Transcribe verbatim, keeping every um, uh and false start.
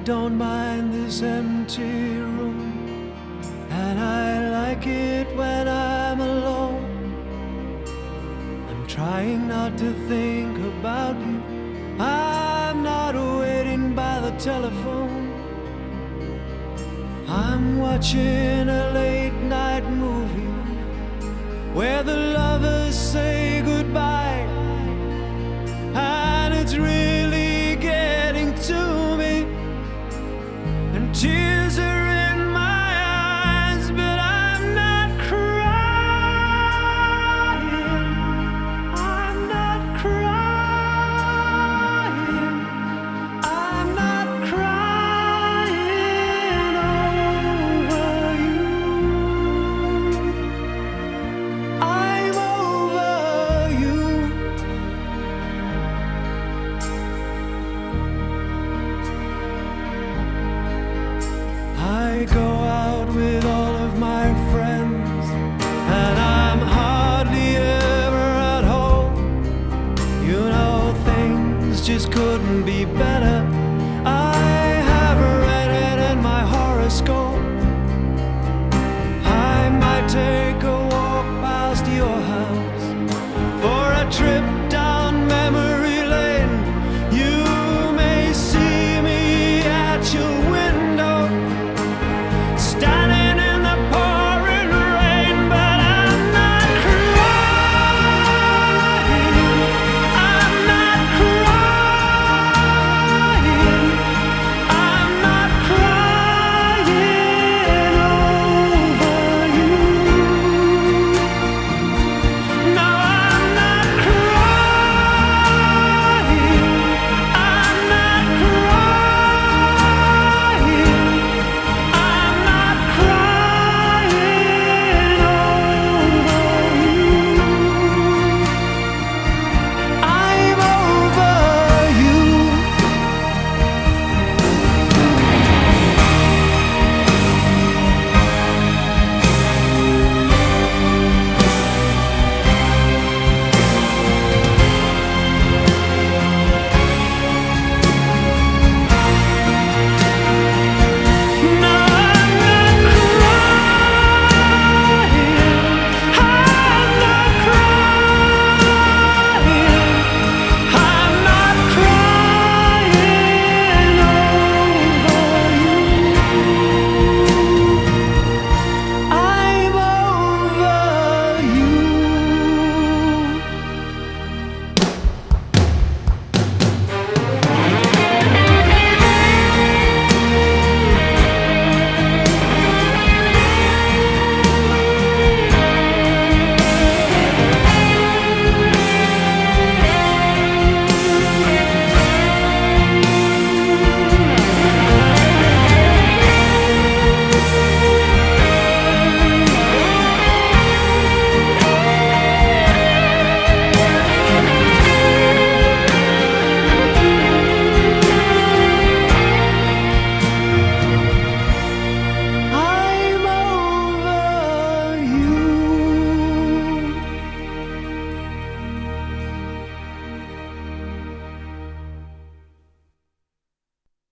don't mind this empty room, and I like it when I'm alone. I'm trying not to think about you. I'm not waiting by the telephone. I'm watching a late night movie where the lovers say goodbye, and it's really getting to me, and tears are in my eyes, but I'm not crying. I'm not crying. I'm not crying over you. I'm over you. I go out with all of my friends, and I'm hardly ever at home. You know, things just couldn't be better.